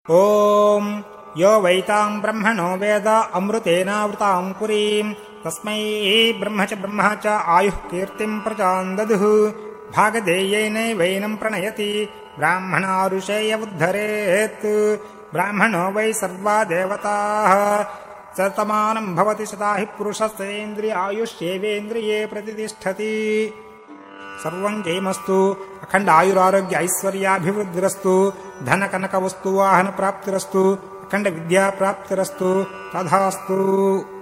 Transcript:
ॐ यो वैताम् ब्रह्मणो वेद अमृतेनावृताम् पुरीम् तस्मै ब्रह्म च आयुः कीर्तिम् प्रजाम् ददुः भागधेयेनैवैनम् प्रणयति ब्राह्मणारुषेय उद्धरेत् ब्राह्मणो वै सर्वा देवताः शतमानम् भवति शता हि पुरुषस्येन्द्रियायुष्येवेन्द्रिये प्रतिष्ठति। सर्वम् जयमस्तु। अखण्ड आयुरारोग्य ऐश्वर्याभिवृद्धिरस्तु। धन कनक वस्तु वाहन प्राप्तिरस्तु। अखण्ड विद्या प्राप्तिरस्तु। तथास्तु।